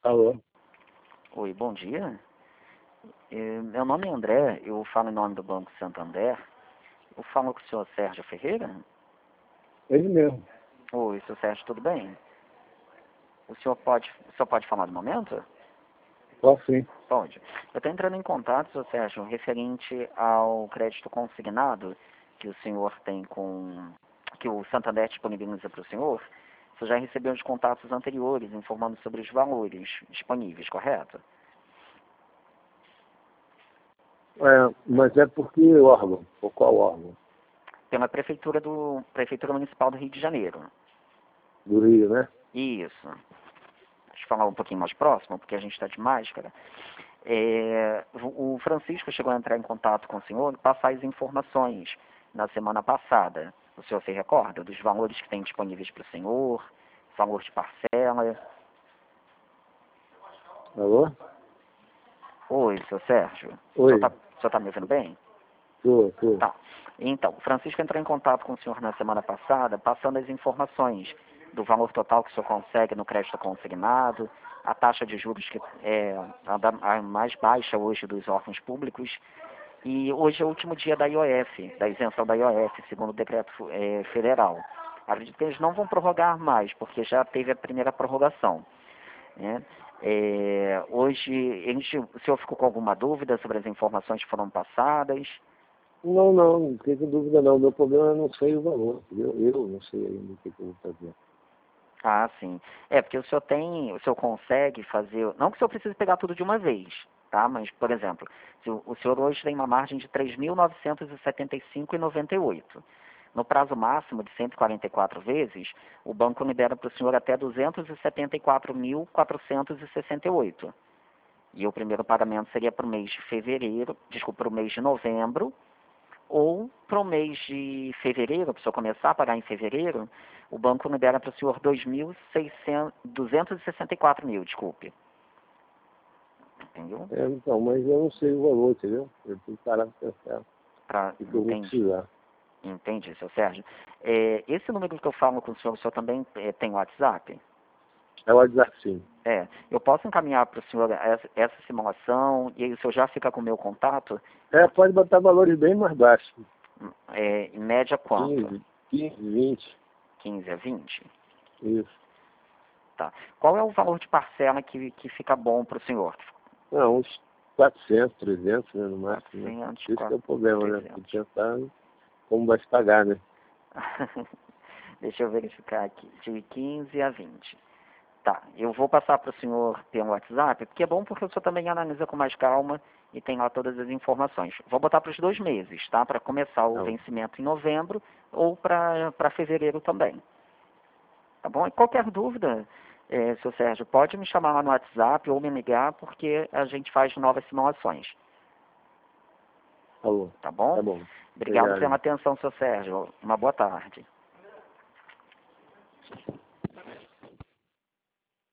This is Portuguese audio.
Alô? Oi, bom dia. Meu nome é André, eu falo em nome do Banco Santander. Eu falo com o senhor Sérgio Ferreira. Ele mesmo. Oi, senhor Sérgio, tudo bem? O senhor pode falar no momento? Posso sim. Pode. Eu estou entrando em contato, senhor Sérgio, referente ao crédito consignado que o senhor tem que o Santander disponibiliza para o senhor. Você já recebeu os contatos anteriores informando sobre os valores disponíveis, correto? Mas é por que órgão? Por qual órgão? Pela Prefeitura Municipal do Rio de Janeiro. Do Rio, né? Isso. Deixa eu falar um pouquinho mais próximo, porque a gente está de máscara. O Francisco chegou a entrar em contato com o senhor e passar as informações na semana passada. O senhor se recorda dos valores que tem disponíveis para o senhor, valor de parcela? Alô? Oi, seu Sérgio. Oi. O senhor tá me ouvindo bem? Tô. Tá. Então, o Francisco entrou em contato com o senhor na semana passada, passando as informações do valor total que o senhor consegue no crédito consignado, a taxa de juros que é a mais baixa hoje dos órgãos públicos. E hoje é o último dia da IOF, da isenção da IOF, segundo o decreto federal. Acredito que eles não vão prorrogar mais, porque já teve a primeira prorrogação, né? Hoje, o senhor ficou com alguma dúvida sobre as informações que foram passadas? Não fiquei com dúvida não. Meu problema é não sei o valor. Eu não sei ainda o que eu vou fazer. Ah, sim. Porque o senhor consegue fazer, não que o senhor precise pegar tudo de uma vez, tá? Mas, por exemplo, se o senhor hoje tem uma margem de R$ 3.975,98. No prazo máximo de 144 vezes, o banco libera para o senhor até R$ 274.468. E o primeiro pagamento seria para o mês de para o mês de novembro, ou para o mês de fevereiro, para o senhor começar a pagar em fevereiro, o banco libera para o senhor 264 mil, desculpe. Entendeu? Então, mas eu não sei o valor, entendeu? Eu tenho que parar para pensar o que eu vou precisar. Entendi, seu Sérgio. Esse número que eu falo com o senhor também tem WhatsApp? É o WhatsApp, sim. Eu posso encaminhar para o senhor essa simulação e aí o senhor já fica com o meu contato? Pode botar valores bem mais baixos. Em média quanto? 15, 20. 15 a 20? Isso. Tá. Qual é o valor de parcela que fica bom para o senhor? Não, uns 400, 300, né, no máximo. 400, né? Esse que é o problema, 300. né? Tem que pensar como vai se pagar, né? Deixa eu verificar aqui. De 15 a 20. Tá. Eu vou passar para o senhor pelo WhatsApp, porque é bom porque o senhor também analisa com mais calma e tem lá todas as informações. Vou botar para os 2 meses, tá? Para começar o vencimento em novembro ou para fevereiro também. Tá bom? E qualquer dúvida, seu Sérgio, pode me chamar lá no WhatsApp ou me ligar, porque a gente faz novas simulações. Tá bom? Tá bom. Obrigado pela atenção, seu Sérgio. Uma boa tarde.